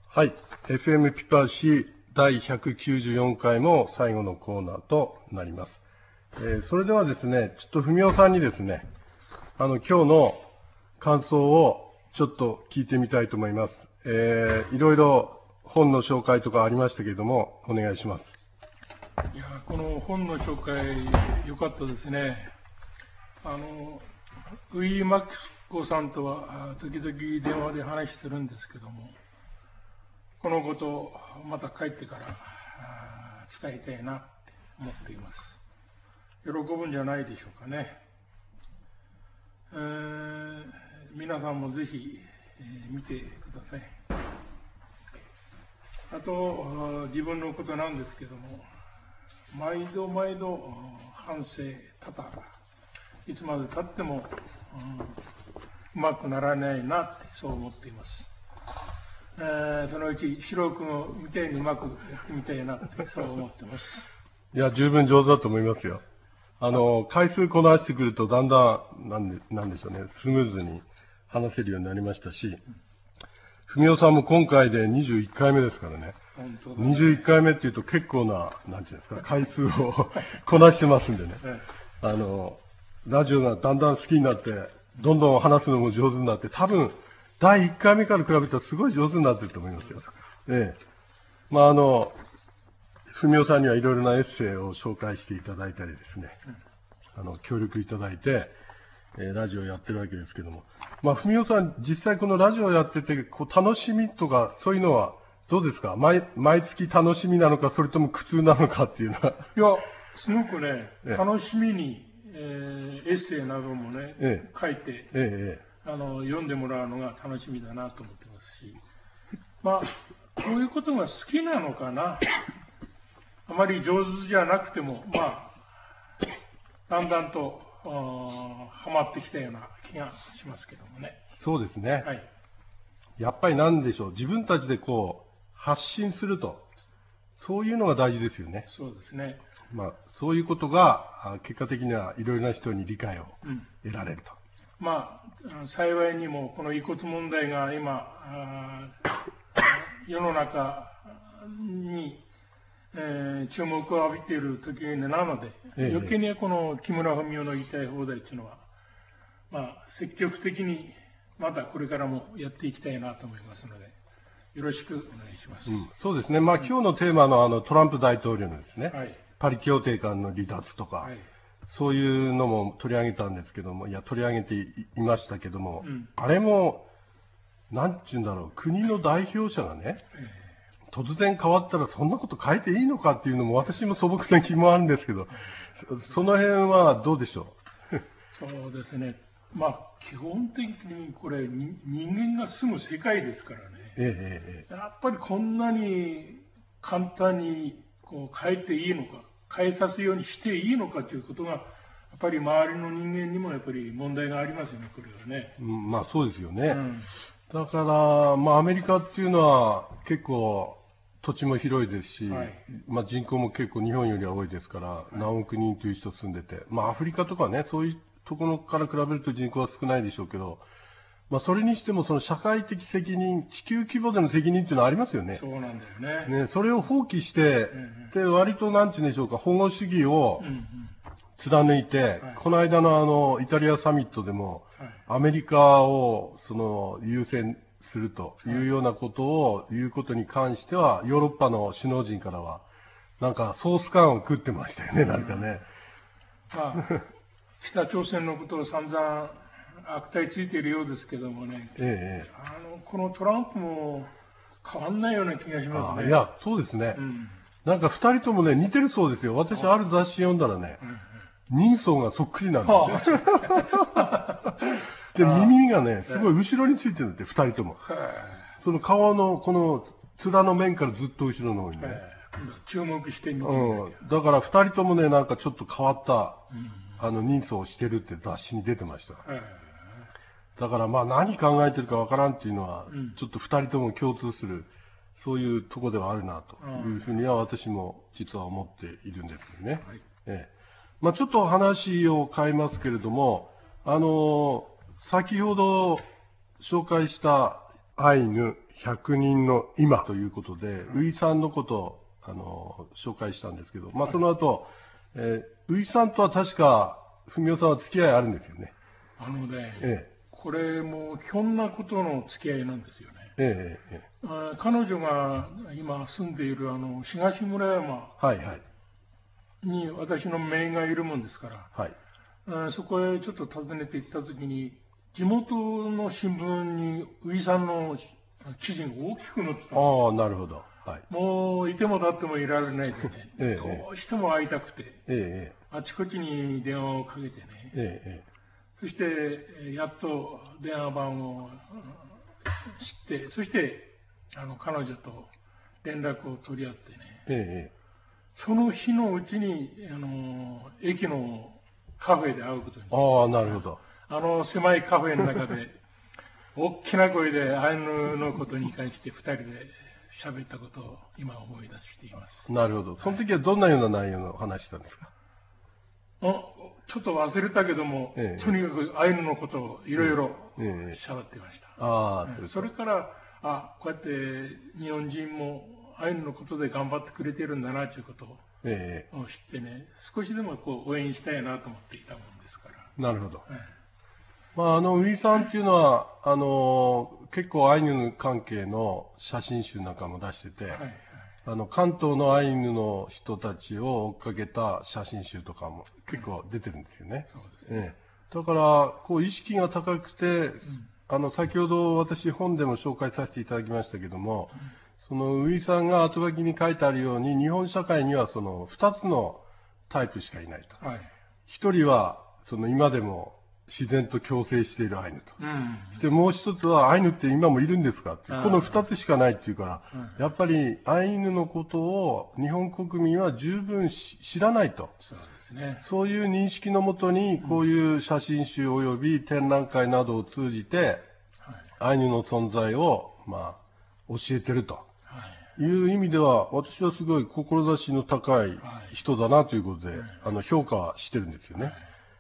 はい。FM ピパシ第194回も最後のコーナーとなります。それではですね、ちょっと文雄さんにですね、今日の感想をちょっと聞いてみたいと思います。いろいろ本の紹介とかありましたけれども、お願いします。 いや、この本の紹介、良かったですね。ウィー・マッコさんとは時々電話で話するんですけども、このことをまた帰ってから伝えたいなって思っています。喜ぶんじゃないでしょうかね。皆さんもぜひ見てください。あと、自分のことなんですけども、毎度反省多々、いつまで経ってもうまくならないなってそう思っています。そのうち四郎君みたいにうまくやってみたいなってそう思ってます。 いや、十分上手だと思いますよ。回数こなしてくるとだんだん、なんでしょうね、スムーズに話せるようになりましたし、文雄さんも今回で21回目ですからね。 本当だね。 21回目っていうと結構な、なんていうんですか、回数をこなしてますんでね。ラジオがだんだん好きになって、どんどん話すのも上手になって、多分、第1回目から比べたらすごい上手になってると思いますよ。文雄さんにはいろいろなエッセイを紹介していただいたりですね、協力いただいて、ラジオやってるわけですけども。文雄さん、実際このラジオやってて、楽しみとか、そういうのはどうですか？毎月楽しみなのか、それとも苦痛なのかっていうのは。 いや、すごくね、楽しみに、エッセイなどもね、書いて、読んでもらうのが楽しみだなと思ってますし、こういうことが好きなのかな。あまり上手じゃなくても、だんだんとハマってきたような気がしますけどもね。 そうですね。 はい。 やっぱりなんでしょう、自分たちで発信すると、そういうのが大事ですよね。 そうですね。 そういうことが、結果的にはいろいろな人に理解を得られると。 幸いにもこの遺骨問題が今、世の中に、注目を浴びている時なので、余計にこの木村文雄の言いたい放題というのは、積極的にまたこれからもやっていきたいなと思いますので、よろしくお願いします。 そうですね。今日のテーマのトランプ大統領のですね、 はい、 パリ協定間の離脱とか、 はい、そういうのも取り上げたんですけども、取り上げていましたけども、あれも、なんていうんだろう、国の代表者がね、突然変わったらそんなこと変えていいのかっていうのも私も素朴な疑問あるんですけど、その辺はどうでしょう？ そうですね。基本的にこれ人間が住む世界ですからね。やっぱりこんなに簡単に変えていいのか、変えさせようにしていいのかということが、やっぱり周りの人間にもやっぱり問題がありますよね、これはね。 そうですよね。だから、アメリカっていうのは結構土地も広いですし、人口も結構日本よりは多いですから、何億人という人住んでて、アフリカとかね、そういうところから比べると人口は少ないでしょうけど、それにしてもその社会的責任、地球規模での責任っていうのはありますよね。 そうなんだよね。 それを放棄して、で、割となんていうんでしょうか、保護主義を貫いて、この間のイタリアサミットでも、アメリカを優先するというようなことを言うことに関しては、ヨーロッパの首脳陣からは、なんかソース感を食ってましたよね、なんかね。 北朝鮮のことを散々悪態ついているようですけどもね、このトランプも変わんないような気がしますね。 いや、そうですね。なんか二人ともね、似てるそうですよ。私、ある雑誌読んだらね、人相がそっくりなんですよ。で、耳がね、すごい後ろについてるんだって、二人とも。その顔の、この面の面からずっと後ろの方にね。 注目してみて。 だから二人ともね、なんかちょっと変わった、人相をしてるって雑誌に出てました。だから何考えてるかわからんっていうのは、ちょっと二人とも共通する、そういうとこではあるな、というふうには私も実は思っているんですけどね。ちょっと話を変えますけれども、先ほど紹介したアイヌ、 100人の今ということで、ウイさんのことを、紹介したんですけど、その後、ウイさんとは確か、文雄さんは付き合いあるんですよね。 これもひょんなことの付き合いなんですよね。彼女が今住んでいる東村山に私の姪がいるもんですから、そこへちょっと訪ねて行った時に、地元の新聞にウイさんの記事が大きく載ってたんですよ。 ああ、なるほど。 もういても立ってもいられないでね、どうしても会いたくて、あちこちに電話をかけてね、そしてやっと電話番号を知って、そして彼女と連絡を取り合ってね、その日のうちに駅のカフェで会うことになりました。 ああ、なるほど。狭いカフェの中で大きな声でアイヌのことに関して2人で喋ったことを今思い出しています。 なるほど。その時はどんなような内容の話したんですか？ ちょっと忘れたけども、とにかくアイヌのことをいろいろ喋っていました。それから、こうやって日本人もアイヌのことで頑張ってくれてるんだなということを知ってね、少しでも応援したいなと思っていたものですから。 なるほど。ウイさんっていうのは、結構アイヌ関係の写真集なんかも出してて、関東のアイヌの人たちを追っかけた写真集とかも結構出てるんですよね。だから、意識が高くて、先ほど私本でも紹介させていただきましたけども、そのウイさんが後書きに書いてあるように、日本社会にはその2つのタイプしかいないと。1人は、今でも、自然と共生しているアイヌと。そしてもう一つは、アイヌって今もいるんですかって。この二つしかないっていうから、やっぱりアイヌのことを日本国民は十分知らないと。そういう認識のもとに、こういう写真集及び展覧会などを通じて、アイヌの存在を、教えてると。いう意味では、私はすごい志の高い人だなということで、評価してるんですよね。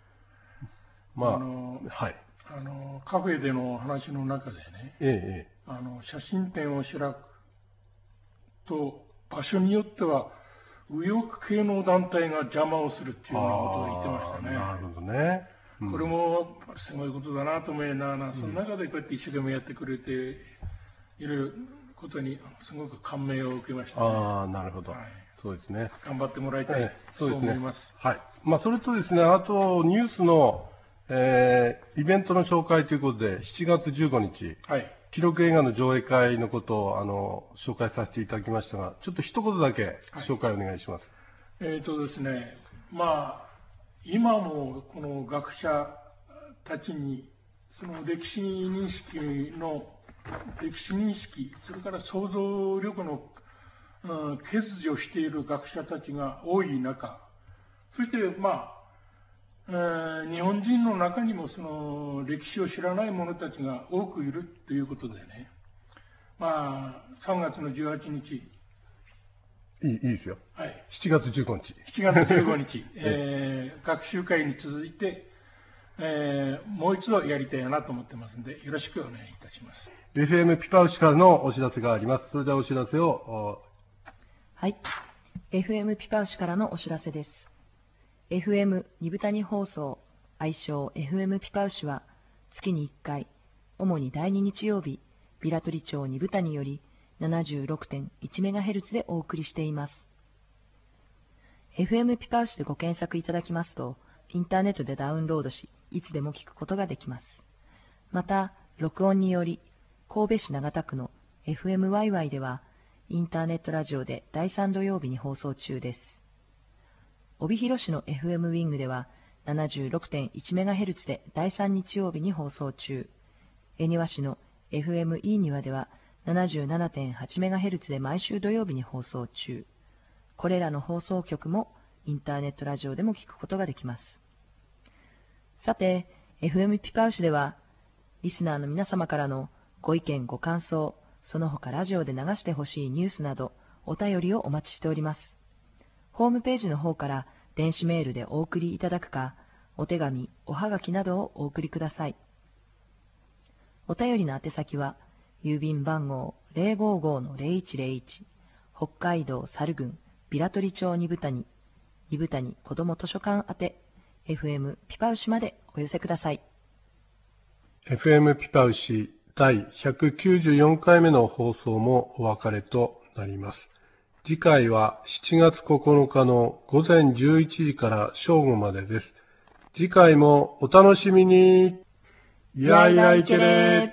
カフェでの話の中でね、写真展を開くと、場所によっては右翼系の団体が邪魔をするっていうようなことを言ってましたね。 なるほどね。 これもすごいことだなと思いながら、その中でこうやって一生懸命やってくれていることにすごく感銘を受けましたね。 なるほど。そうですね。 頑張ってもらいたい。そう思います。 それとですね、あとニュースのイベントの紹介ということで、7月15日、記録映画の上映会のことを紹介させていただきましたが、ちょっと一言だけ紹介お願いします。 ですね、今もこの学者たちに、その歴史認識、それから想像力の欠如している学者たちが多い中、そして日本人の中にもその歴史を知らない者たちが多くいるということでね、3月の18日。 いいですよ。7月15日。 7月15日、学習会に続いて、もう一度やりたいなと思ってますので、よろしくお願いいたします。 FM ピパウシからのお知らせがあります。それではお知らせを。 FM ピパウシからのお知らせです。FM 二部谷放送、愛称 FM ピパウシは、月に1回、主に第2日曜日、ビラトリ町二部谷より 76.1MHz でお送りしています。FM ピパウシでご検索いただきますと、インターネットでダウンロードし、いつでも聞くことができます。また、録音により、神戸市長田区の FMYY では、インターネットラジオで第3土曜日に放送中です。帯広市の FM ウィングでは 76.1MHz で第3日曜日に放送中。恵庭市の FM いいにわでは 77.8MHz で毎週土曜日に放送中。これらの放送局もインターネットラジオでも聞くことができます。さて、FM ピパウシでは、リスナーの皆様からのご意見ご感想、その他ラジオで流してほしいニュースなど、お便りをお待ちしております。ホームページの方から電子メールでお送りいただくか、お手紙、おはがきなどをお送りください。お便りの宛先は、 郵便番号 055-0101、北海道猿郡平取町二部谷子ども図書館宛て FM ピパウシまでお寄せください。 FM ピパウシ第194回目の放送もお別れとなります。次回は7月9日の午前11時から正午までです。次回もお楽しみに。いやいやいけれ。